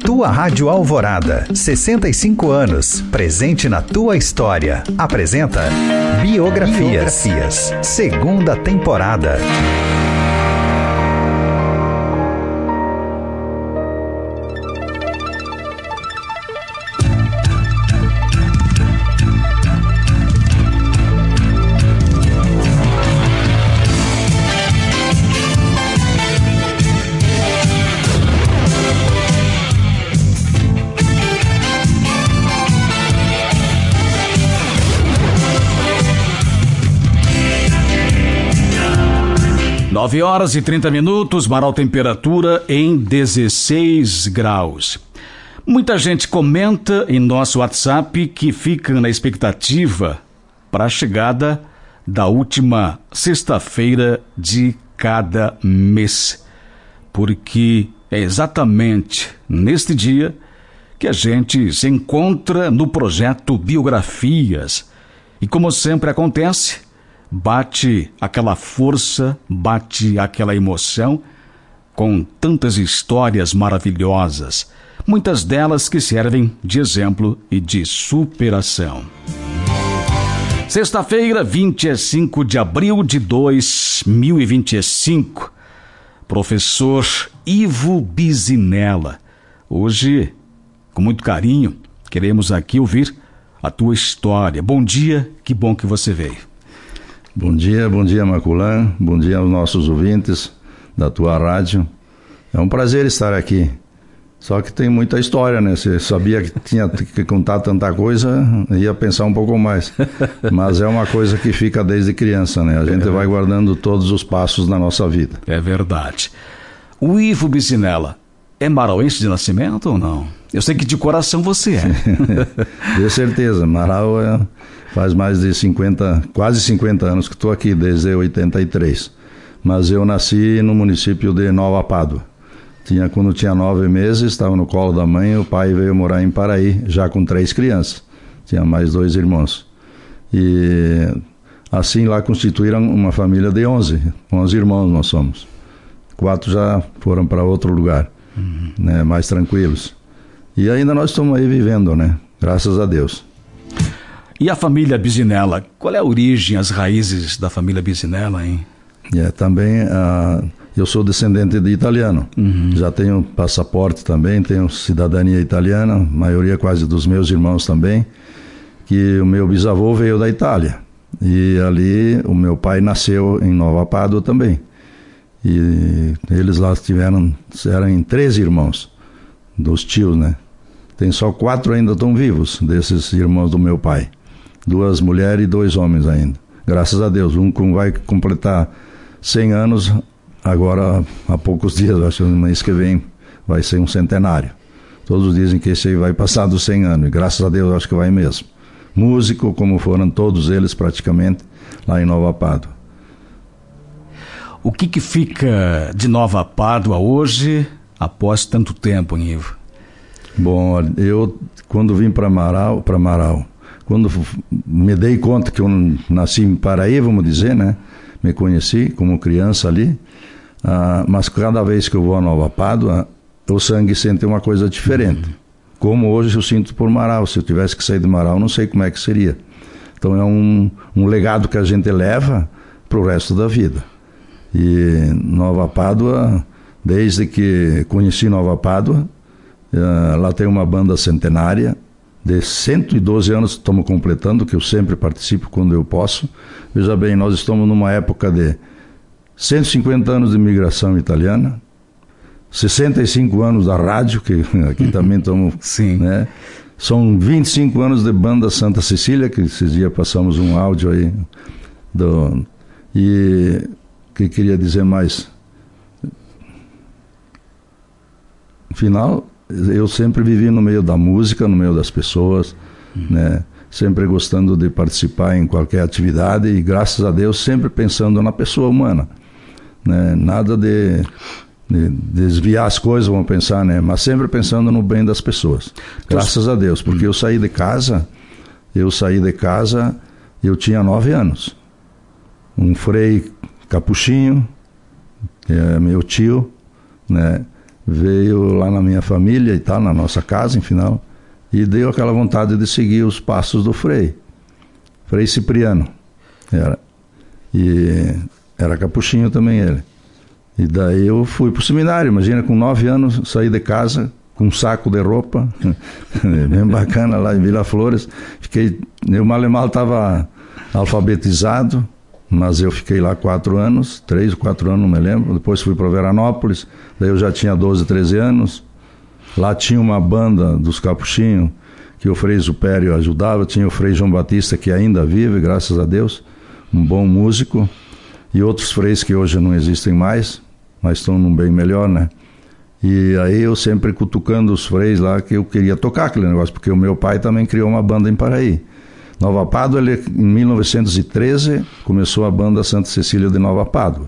Tua Rádio Alvorada, 65 anos, presente na tua história. Apresenta Biografias, segunda temporada. Nove horas e 30 minutos, Marau, temperatura em 16 graus. Muita gente comenta em nosso WhatsApp que fica na expectativa para a chegada da última sexta-feira de cada mês, porque é exatamente neste dia que a gente se encontra no projeto Biografias. E como sempre acontece, bate aquela força, bate aquela emoção com tantas histórias maravilhosas, muitas delas que servem de exemplo e de superação. Sexta-feira, 25 de abril de 2025, professor Ivo Bisinella. Hoje, com muito carinho, queremos aqui ouvir a tua história. Bom dia, que bom que você veio. Bom dia Maculã, bom dia aos nossos ouvintes da tua rádio. É um prazer estar aqui. Só que tem muita história, né? Você sabia que tinha que contar tanta coisa, ia pensar um pouco mais. Mas é uma coisa que fica desde criança, né? A gente vai guardando todos os passos na nossa vida. É verdade. O Ivo Bisinella é marauense de nascimento ou não? Eu sei que de coração você é. De certeza, Marau faz mais de 50, quase 50 anos que estou aqui, desde 83. Mas eu nasci no município de Nova Pádua. Quando tinha 9 meses, estava no colo da mãe, o pai veio morar em Paraí, já com 3 crianças. Tinha mais 2 irmãos. E assim lá constituíram uma família de 11 irmãos nós somos. 4 já foram para outro lugar, né, mais tranquilos. E ainda nós estamos aí vivendo, né? Graças a Deus. E a família Bisinella? Qual é a origem, as raízes da família Bisinella, hein? Também eu sou descendente de italiano. Já tenho passaporte também, tenho cidadania italiana, a maioria quase dos meus irmãos também, que o meu bisavô veio da Itália. E ali o meu pai nasceu em Nova Pádua também. E eles lá eram em 13 irmãos, dos tios, né? Tem só 4 ainda estão vivos, desses irmãos do meu pai. 2 mulheres e 2 homens ainda. Graças a Deus, um vai completar 100 anos, agora há poucos dias, acho que no mês que vem vai ser um centenário. Todos dizem que esse aí vai passar dos 100 anos, e graças a Deus acho que vai mesmo. Músico, como foram todos eles praticamente, lá em Nova Pádua. O que fica de Nova Pádua hoje, após tanto tempo, Ivo? Bom, eu quando vim para Marau, quando me dei conta que eu nasci em Paraí, vamos dizer, né? Me conheci como criança ali, mas cada vez que eu vou a Nova Pádua, o sangue sente uma coisa diferente. Como hoje eu sinto por Marau. Se eu tivesse que sair de Marau, não sei como é que seria. Então é um legado que a gente leva para o resto da vida. E Nova Pádua, desde que conheci Nova Pádua, lá tem uma banda centenária, de 112 anos estamos completando, que eu sempre participo quando eu posso. Veja bem, nós estamos numa época de 150 anos de imigração italiana, 65 anos da rádio, que aqui também estamos... Sim. Né? São 25 anos de banda Santa Cecília, que esses dias passamos um áudio aí. E o que queria dizer mais? Afinal, eu sempre vivi no meio da música, no meio das pessoas, né? Sempre gostando de participar em qualquer atividade e, graças a Deus, sempre pensando na pessoa humana, né? Nada de desviar as coisas, vamos pensar, né? Mas sempre pensando no bem das pessoas. Graças a Deus, porque eu saí de casa, eu tinha 9 anos. Um frei capuchinho, que é meu tio, né? veio lá na minha família e tal, na nossa casa, enfim, e deu aquela vontade de seguir os passos do Frei Cipriano, e era capuchinho também ele. E daí eu fui pro seminário, imagina, com 9 anos, saí de casa com um saco de roupa, bem bacana, lá em Vila Flores. Eu mal e mal estava alfabetizado, mas eu fiquei lá 4 anos, 3 ou 4 anos, não me lembro. Depois fui para Veranópolis, daí eu já tinha 12, 13 anos. Lá tinha uma banda dos capuchinhos, que o Frei Supério ajudava, tinha o Frei João Batista, que ainda vive, graças a Deus, um bom músico, e outros freis que hoje não existem mais, mas estão num bem melhor, né? E aí eu sempre cutucando os freis lá que eu queria tocar aquele negócio, porque o meu pai também criou uma banda em Paraí. Nova Pádua, ele, em 1913, começou a banda Santa Cecília de Nova Pádua.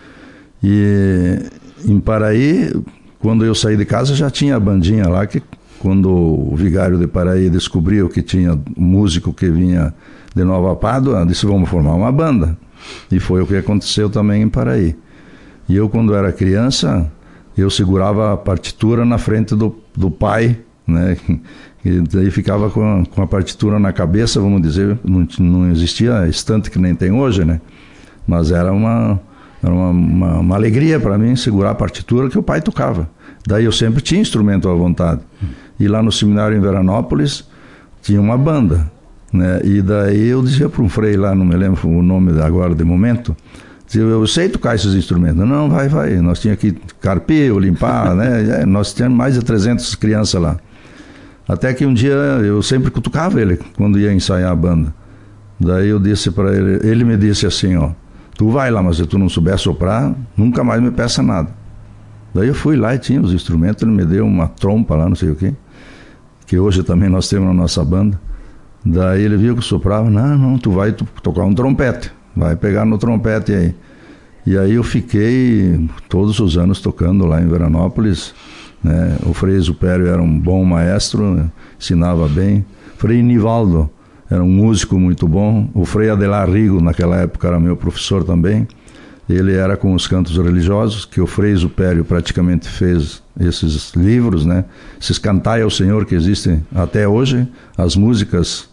E em Paraí, quando eu saí de casa, já tinha a bandinha lá, que quando o vigário de Paraí descobriu que tinha um músico que vinha de Nova Pádua, disse, vamos formar uma banda. E foi o que aconteceu também em Paraí. E eu, quando era criança, eu segurava a partitura na frente do pai, né? E daí ficava com a partitura na cabeça, vamos dizer, não existia estante que nem tem hoje, né? Mas era uma alegria para mim segurar a partitura que o pai tocava. Daí eu sempre tinha instrumento à vontade. E lá no seminário em Veranópolis tinha uma banda, né? E daí eu dizia para um frei lá, não me lembro o nome agora de momento, dizia, eu sei tocar esses instrumentos. Não, vai, nós tínhamos que carpir ou limpar, né? Nós tínhamos mais de 300 crianças lá. Até que um dia eu sempre cutucava ele quando ia ensaiar a banda. Daí eu disse para ele me disse assim, ó, tu vai lá, mas se tu não souber soprar, nunca mais me peça nada. Daí eu fui lá e tinha os instrumentos, ele me deu uma trompa lá, não sei o quê, que hoje também nós temos na nossa banda. Daí ele viu que eu soprava, não, tu vai tocar um trompete, vai pegar no trompete aí. E aí eu fiquei todos os anos tocando lá em Veranópolis, né? O Frei Supério era um bom maestro, né? Ensinava bem. Frei Nivaldo era um músico muito bom. O Frei Adelar Rigo, naquela época, era meu professor também. Ele era com os cantos religiosos, que o Frei Supério praticamente fez esses livros, né? Esses cantai ao Senhor que existem até hoje, as músicas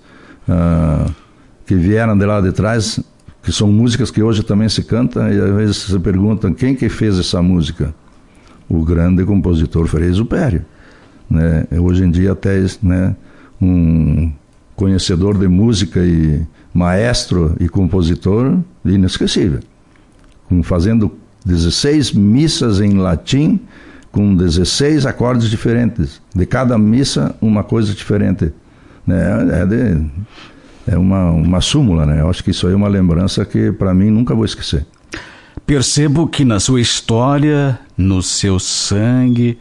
que vieram de lá de trás, que são músicas que hoje também se cantam, e às vezes se perguntam quem que fez essa música. O grande compositor Frei Supério, né? Hoje em dia até, né, um conhecedor de música e maestro e compositor inesquecível, fazendo 16 missas em latim com 16 acordes diferentes, de cada missa uma coisa diferente, né? É uma súmula, né? Eu acho que isso aí é uma lembrança que para mim nunca vou esquecer. Percebo que na sua história, no seu sangue,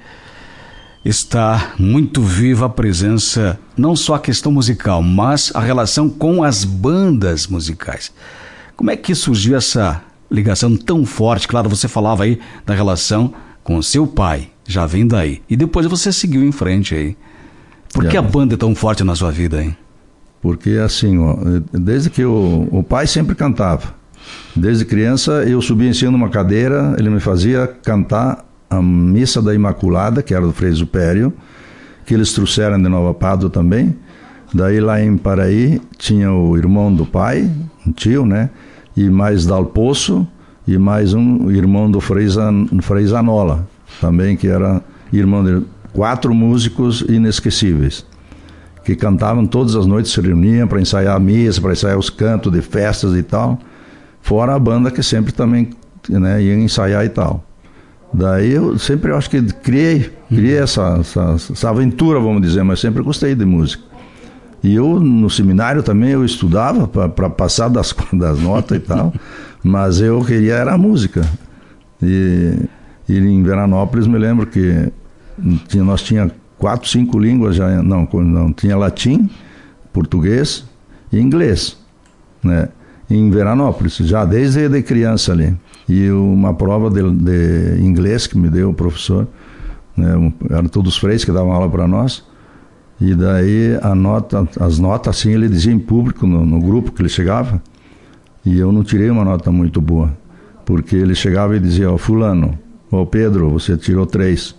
está muito viva a presença, não só a questão musical, mas a relação com as bandas musicais. Como é que surgiu essa ligação tão forte? Claro, você falava aí da relação com o seu pai, já vem daí. E depois você seguiu em frente aí. Por que a banda é tão forte na sua vida, hein? Porque assim, ó, desde que o pai sempre cantava. Desde criança eu subia em cima de uma cadeira, ele me fazia cantar a Missa da Imaculada, que era do Frei Supério, que eles trouxeram de Nova Pádua também. Daí lá em Paraí tinha o irmão do pai, um tio, né? E mais Dal Poço, e mais um irmão do Frei Zanola, também, que era irmão de 4 músicos inesquecíveis, que cantavam todas as noites, se reuniam para ensaiar a missa, para ensaiar os cantos de festas e tal. Fora a banda que sempre também, né, ia ensaiar e tal. Daí eu sempre acho que criei essa aventura, vamos dizer, mas sempre gostei de música. E eu no seminário também eu estudava para passar das notas e tal, mas eu queria era a música. E em Veranópolis me lembro que nós tinha 4, 5 línguas já, não tinha latim, português e inglês, né? Em Veranópolis, já desde criança ali. E uma prova de inglês que me deu o professor, né? Eram todos freis que davam aula para nós. E daí as notas, assim, ele dizia em público, no grupo que ele chegava, e eu não tirei uma nota muito boa, porque ele chegava e dizia, ó, fulano, ó Pedro, você tirou 3.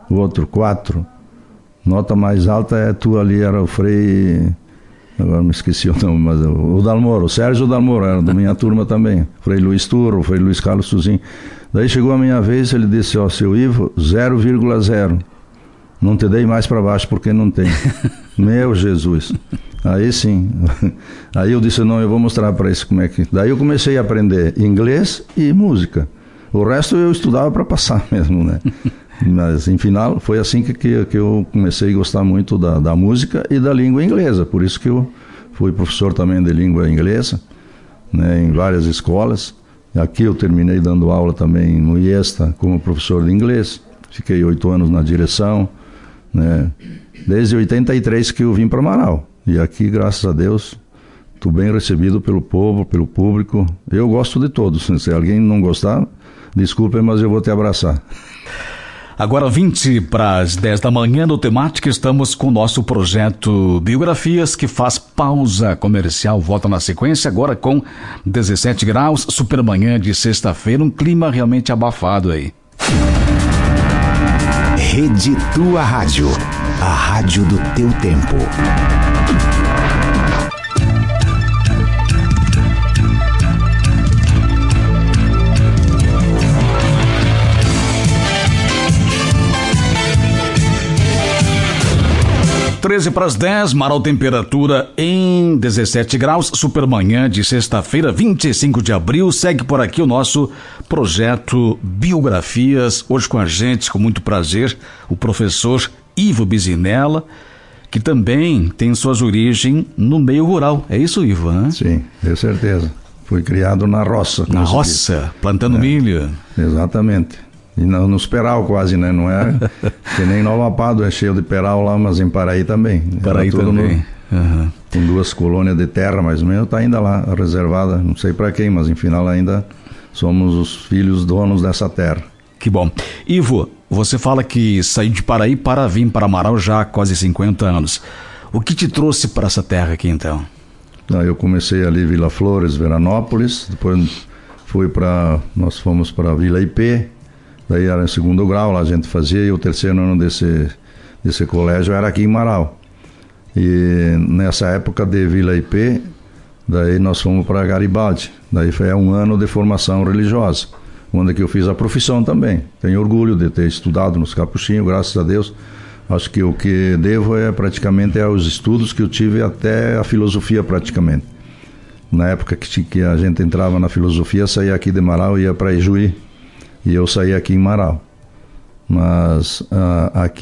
o outro 4. Nota mais alta é tu ali, era o Frei... Agora me esqueci o nome, mas o Dalmoro, o Sérgio Dalmoro, era da minha turma também. Frei Luiz Turro, Frei Luiz Carlos Suzin. Daí chegou a minha vez, ele disse, ó, seu Ivo, 0,0. Não te dei mais para baixo porque não tem. Meu Jesus. Aí sim. Aí eu disse, não, eu vou mostrar para isso como é que... Daí eu comecei a aprender inglês e música. O resto eu estudava para passar mesmo, né? Mas, em final, foi assim que eu comecei a gostar muito da música e da língua inglesa. Por isso que eu fui professor também de língua inglesa, né, em várias escolas. Aqui eu terminei dando aula também no IESTA como professor de inglês. Fiquei 8 anos na direção, né? Desde 83 que eu vim para Marau. E aqui, graças a Deus, estou bem recebido pelo povo, pelo público. Eu gosto de todos. Se alguém não gostar, desculpe, mas eu vou te abraçar. Agora 20 para as 10 da manhã no Temática, estamos com o nosso projeto Biografias, que faz pausa comercial, volta na sequência, agora com 17 graus, supermanhã de sexta-feira, um clima realmente abafado aí. Rede Tua Rádio, a rádio do teu tempo. Treze para as 10, Marau, temperatura em 17 graus, supermanhã de sexta-feira, 25 de abril. Segue por aqui o nosso projeto Biografias. Hoje com a gente, com muito prazer, o professor Ivo Bisinella, que também tem suas origens no meio rural. É isso, Ivo, né? Sim, tenho certeza. Fui criado na roça. Na roça, plantando milho. Exatamente. E nos peral quase, né? Não é que nem Nova Pádua, é cheio de peral lá, mas em Paraí também. Paraí também. Com 2 colônias de terra, mais ou menos, está ainda lá, reservada, não sei para quem, mas em final ainda somos os filhos donos dessa terra. Que bom. Ivo, você fala que saiu de Paraí para vir para Marau já há quase 50 anos. O que te trouxe para essa terra aqui, então? Eu comecei ali em Vila Flores, Veranópolis, depois nós fomos para Vila IP. Daí era em 2º grau, lá a gente fazia, e o 3º ano desse colégio era aqui em Marau. E nessa época de Vila IP, daí nós fomos para Garibaldi. Daí foi 1 ano de formação religiosa, onde que eu fiz a profissão também. Tenho orgulho de ter estudado nos Capuchinhos, graças a Deus. Acho que o que devo praticamente aos estudos que eu tive até a filosofia praticamente. Na época que a gente entrava na filosofia, saía aqui de Marau e ia para Ijuí. E eu saí aqui em Marau. Mas aqui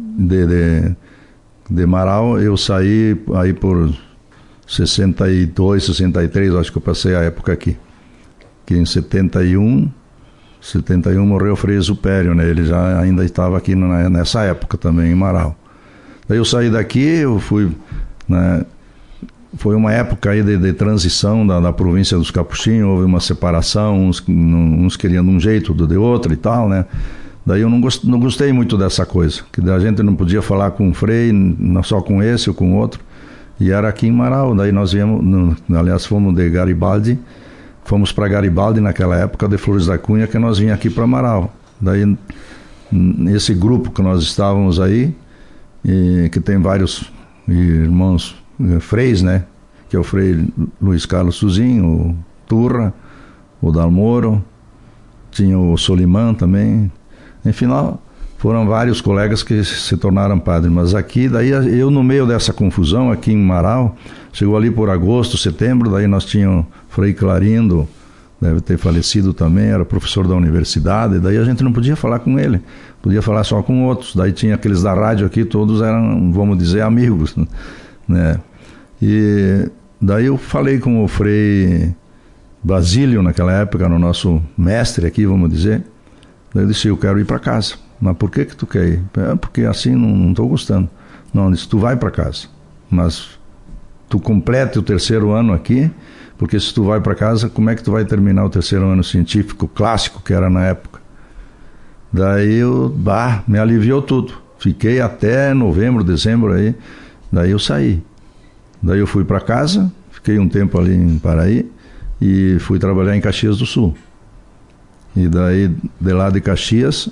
de Marau eu saí aí por 62, 63, acho que eu passei a época aqui. Que em 71 morreu o Frei Exupério, né? Ele já ainda estava aqui nessa época também em Marau. Daí eu saí daqui, eu fui, né? Foi uma época aí de transição da província dos Capuchinhos, houve uma separação, uns queriam de um jeito, outro de outro e tal, né? Daí eu não gostei muito dessa coisa, que a gente não podia falar com um frei, não só com esse ou com outro, e era aqui em Marau. Daí nós viemos, aliás fomos de Garibaldi, fomos para Garibaldi naquela época de Flores da Cunha, que nós vinha aqui para Marau. Daí esse grupo que nós estávamos aí, que tem vários irmãos freis, né? Que é o Frei Luiz Carlos Suzin, o Turra, o Dalmoro, tinha o Solimã também. Enfim, foram vários colegas que se tornaram padres. Mas aqui, daí eu no meio dessa confusão, aqui em Marau, chegou ali por agosto, setembro, daí nós tínhamos Frei Clarindo, deve ter falecido também, era professor da universidade, daí a gente não podia falar com ele, podia falar só com outros. Daí tinha aqueles da rádio aqui, todos eram, vamos dizer, amigos, né? E daí eu falei com o Frei Basílio naquela época, no nosso mestre aqui, vamos dizer. Daí eu disse, eu quero ir para casa. Mas por que tu quer ir? Porque assim não estou gostando. Não, eu disse, tu vai para casa, mas tu complete o 3º ano aqui, porque se tu vai para casa, como é que tu vai terminar o 3º ano científico clássico que era na época? Daí me aliviou tudo. Fiquei até novembro, dezembro aí, daí eu saí. Daí eu fui para casa, fiquei um tempo ali em Paraí e fui trabalhar em Caxias do Sul. E daí, de lá de Caxias,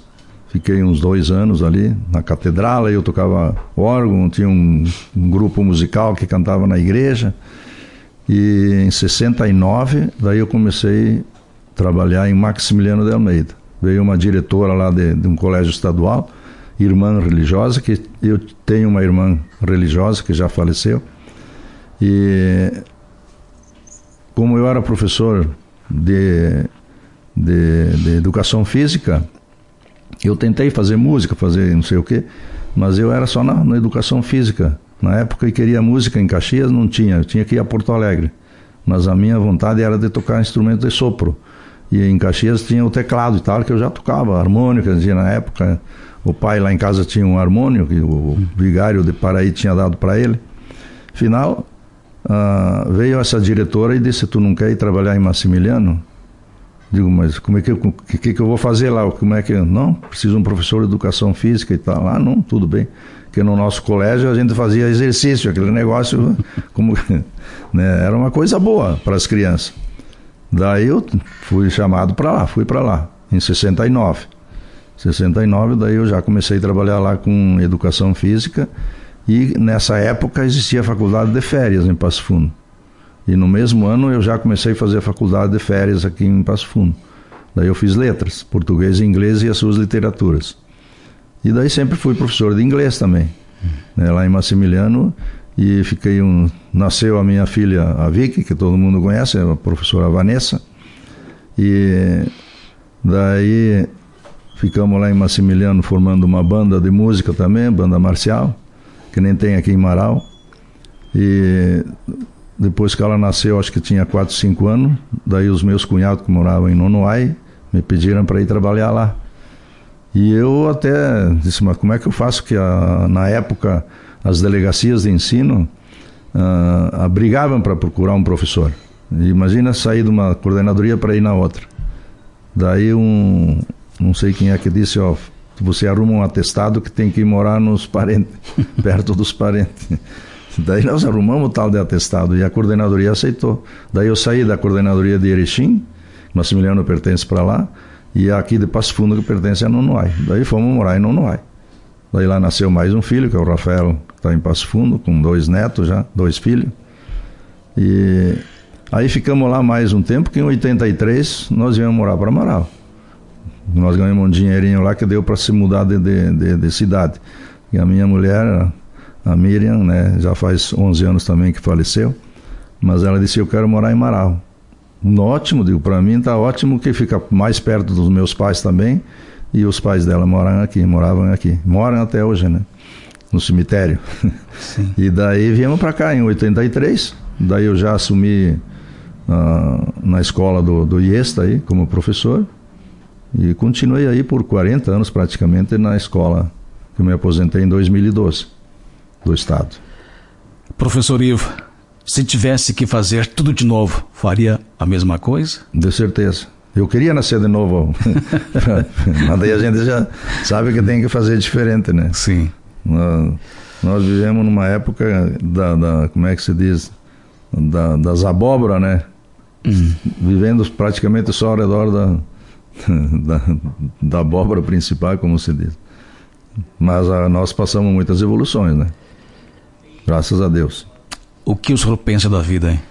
Fiquei uns 2 anos ali na catedral, aí eu tocava órgão, tinha um grupo musical que cantava na igreja. E em 69, daí eu comecei a trabalhar em Maximiliano de Almeida. Veio uma diretora lá de um colégio estadual, irmã religiosa, que eu tenho uma irmã religiosa que já faleceu. E como eu era professor de educação física, eu tentei fazer música, fazer não sei o quê, mas eu era só na educação física. Na época eu queria música em Caxias, não tinha, eu tinha que ir a Porto Alegre. Mas a minha vontade era de tocar instrumento de sopro. E em Caxias tinha o teclado e tal, que eu já tocava, harmônica, na época. O pai lá em casa tinha um harmônio, que o vigário de Paraí tinha dado para ele. Afinal, veio essa diretora e disse: tu não quer ir trabalhar em Maximiliano? Digo, mas como é que eu vou fazer lá? Como é que não, preciso de um professor de educação física e tal. Ah, não, tudo bem. Porque no nosso colégio a gente fazia exercício, aquele negócio, como, né, era uma coisa boa para as crianças. Daí eu fui chamado para lá, fui para lá, em 69. 69, daí eu já comecei a trabalhar lá com educação física, e nessa época existia a faculdade de férias em Passo Fundo. E no mesmo ano eu já comecei a fazer a faculdade de férias aqui em Passo Fundo. Daí eu fiz letras, português e inglês e as suas literaturas. E daí sempre fui professor de inglês também, né, lá em Maximiliano. E fiquei nasceu a minha filha, a Vicky, que todo mundo conhece, a professora Vanessa. E daí ficamos lá em Maximiliano formando uma banda de música também, banda marcial, que nem tem aqui em Marau. E depois que ela nasceu, acho que tinha 4, 5 anos, daí os meus cunhados que moravam em Nonoai me pediram para ir trabalhar lá. E eu até disse, mas como é que eu faço? Que na época as delegacias de ensino brigavam para procurar um professor. E imagina sair de uma coordenadoria para ir na outra. Daí não sei quem é que disse, ó, você arruma um atestado que tem que ir morar nos parentes, perto dos parentes. Daí nós arrumamos o tal de atestado e a coordenadoria aceitou. Daí eu saí da coordenadoria de Erechim, Maximiliano pertence para lá, e aqui de Passo Fundo que pertence a Nonoai. Daí fomos morar em Nonoai. Daí lá nasceu mais um filho, que é o Rafael, que está em Passo Fundo, com 2 netos já, 2 filhos. E aí ficamos lá mais um tempo, que em 83 nós íamos morar para Marau. Nós ganhamos um dinheirinho lá que deu para se mudar de cidade. E a minha mulher, a Miriam, né, já faz 11 anos também que faleceu, mas ela disse, eu quero morar em Marau. Ótimo, digo, para mim está ótimo, que fica mais perto dos meus pais também, e os pais dela moravam aqui, moram até hoje, né, no cemitério. Sim. E daí viemos para cá em 83, daí eu já assumi na escola do IESTA aí, como professor, e continuei aí por 40 anos praticamente na escola, que eu me aposentei em 2012, do Estado. Professor Ivo, se tivesse que fazer tudo de novo, faria a mesma coisa? De certeza. Eu queria nascer de novo, mas daí a gente já sabe que tem que fazer diferente, né? Sim. Nós vivemos numa época como é que se diz, das abóboras, né? Vivendo praticamente só ao redor da abóbora principal, como se diz. Mas nós passamos muitas evoluções, né? Graças a Deus. O que o senhor pensa da vida, hein?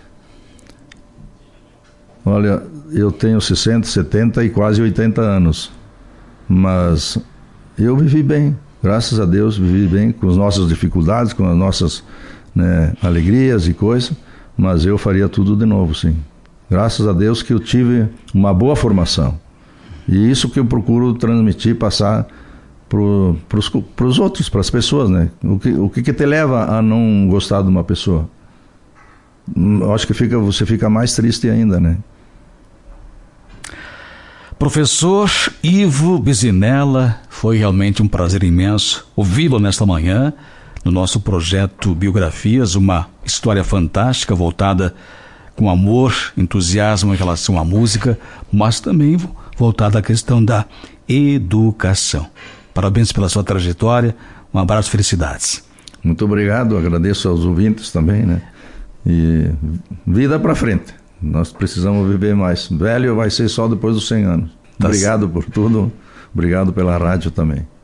Olha, eu tenho 60, 70 e quase 80 anos, mas eu vivi bem, graças a Deus, vivi bem, com as nossas dificuldades, com as nossas, né, alegrias e coisas, mas eu faria tudo de novo, sim. Graças a Deus que eu tive uma boa formação, e isso que eu procuro transmitir, passar para os outros, para as pessoas, né? O que te leva a não gostar de uma pessoa? Eu acho que você fica mais triste ainda, né? Professor Ivo Bisinella, foi realmente um prazer imenso ouvi-lo nesta manhã no nosso projeto Biografias, uma história fantástica voltada com amor, entusiasmo em relação à música, mas também voltada à questão da educação. Parabéns pela sua trajetória, um abraço, felicidades. Muito obrigado, agradeço aos ouvintes também, né? E vida para frente, nós precisamos viver mais. Velho vai ser só depois dos 100 anos. Obrigado por tudo, Obrigado pela rádio também.